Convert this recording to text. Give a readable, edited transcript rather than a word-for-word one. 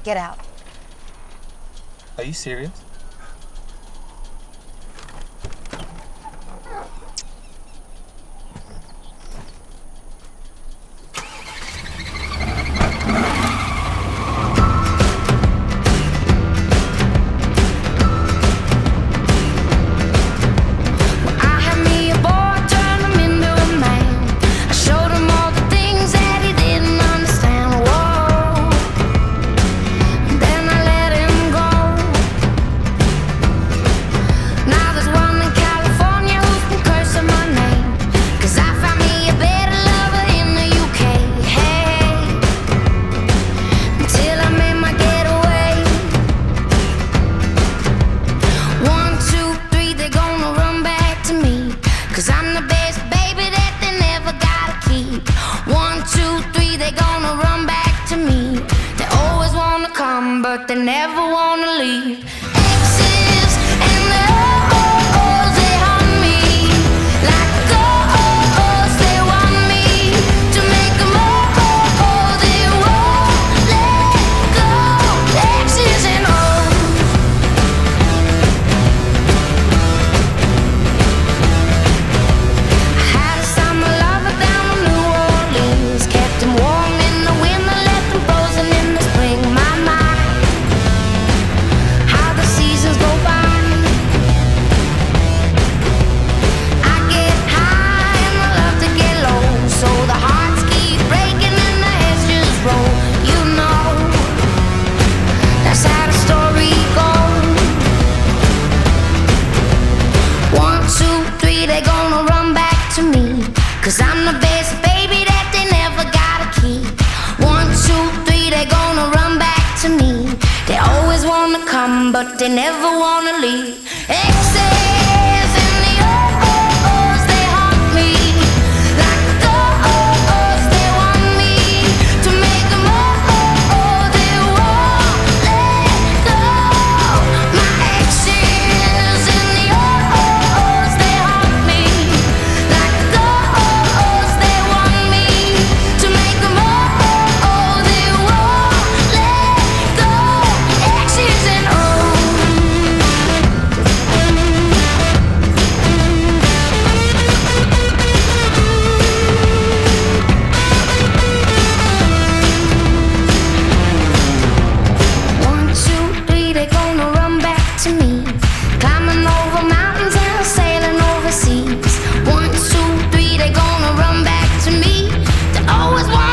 Get out. Are you serious? But they never wanna leave. Exes and the O's, they haunt me like ghosts. They want me to make them all. They won't let go. Exes and O's. I had a summer lover down in New Orleans, kept him warm in the winter, left him frozen in the spring. My mind, go by. I get high and I love to get low, so the hearts keep breaking and the heads just roll. You know, that's how the story goes. 1, 2, 3, they gonna run back to me, 'cause I'm the best baby that they never gotta keep. 1, 2, 3, they gonna run back to me. They always wanna come, but they never wanna leave. Exes and the O's, they haunt me like ghosts. They want me to make them all. They won't let go. My exes and the O's, they haunt me like ghosts. They want me to make them all. They won't let go. Exes and O's. One, two, three, they gonna run back to me, climbing over mountains and sailing overseas. 1, 2, 3, they gonna run back to me. They always want